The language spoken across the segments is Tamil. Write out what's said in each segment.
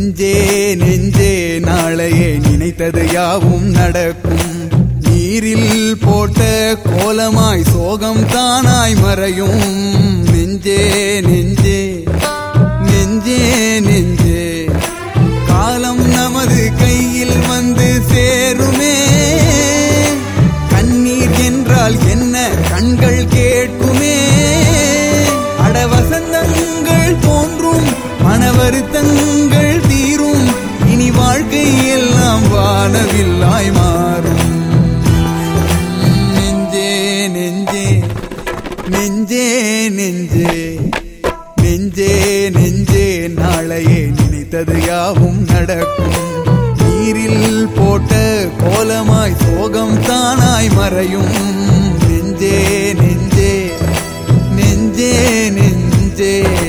நெஞ்சே நெஞ்சே நாளையே நினைத்தது யாவும் நடக்கும். நீரில் போட்ட கோலமாய் சோகம் தானாய் மறையும். நெஞ்சே நெஞ்சே நெஞ்சே நெஞ்சே காலம் நமது கையில் வந்து சேருமே. கண்ணீர் என்றால் என்ன கண்கள் கேட்குமே. அட வசந்தங்கள் தோன்றும் மனவருத்தங்கள் தீரும். இனி வாழ்க்கை எல்லாம் வானவில்லாய் மாறும். நெஞ்சே நெஞ்சே நெஞ்சே நெஞ்சே நெஞ்சே நெஞ்சே நாளையே நினைத்தது யாவும் நடக்கும். நீரில் போட்ட கோலமாய் சோகம் தானாய் மறையும். நெஞ்சே நெஞ்சே நெஞ்சே நெஞ்சே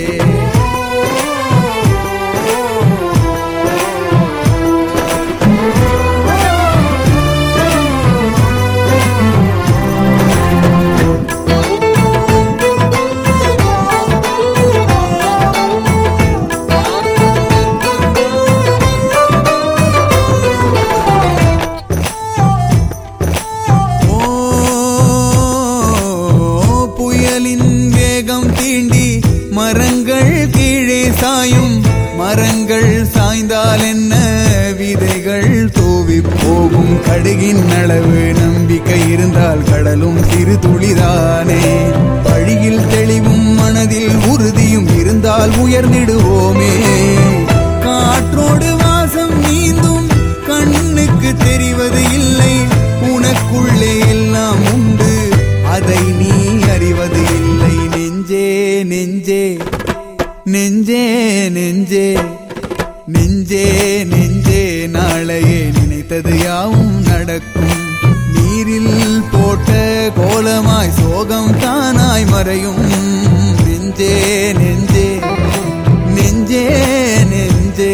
வேகம் தீண்டி மரங்கள் கீழே சாயும். மரங்கள் சாய்ந்தால் என்ன விதைகள் தூவி போகும். கடுகின் அளவு நம்பிக்கை இருந்தால் கடலும் சிறு துளிதானே. வழியில் தெளிவும் மனதில் உறுதியும் இருந்தால் உயர்ந்திடுவோமே. காற்றோடு வாசம் நீந்தும் கண்ணுக்கு தெரிவது இல்லை. உனக்குள்ளே எல்லாம் உண்டு அதை நீ அறிவது இல்லை. நெஞ்சே நெஞ்சே நெஞ்சே நெஞ்சே நெஞ்சே நெஞ்சே நாளையே நினைத்தது யாவும் நடக்கும். நீரில் போட்ட கோலமாய் சோகம் தானாய் மறையும். நெஞ்சே நெஞ்சே நெஞ்சே நெஞ்சே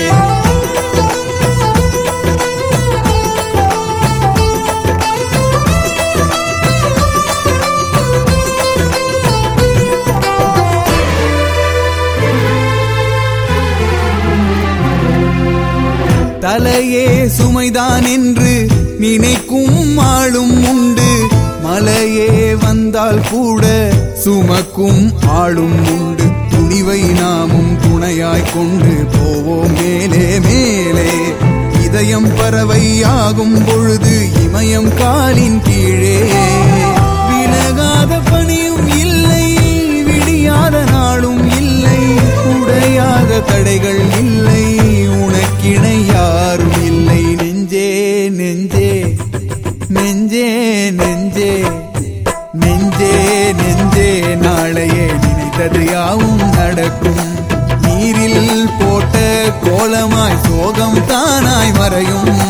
தலையே சுமைதான் என்று நினைக்கும் ஆளும் உண்டு. மலையே வந்தால் கூட சுமக்கும் ஆளும் உண்டு. துணிவை நாமும் துணையாய் கொண்டு போவோம் மேலே மேலே. இதயம் பறவையாகும் பொழுது இமயம் காலின் கீழே. விலகாத பணியும் இல்லை விடியாத நாளும் இல்லை. உடையாத தடைகள் இல்லை உனக்கிணை யாரும் இல்லை. நெஞ்சே நெஞ்சே நெஞ்சே நெஞ்சே நெஞ்சே நெஞ்சே நாளையே நினைத்தது யாவும் நடக்கும். நீரில் போட்ட கோலமாய் சோகம் தானாய் மறையும்.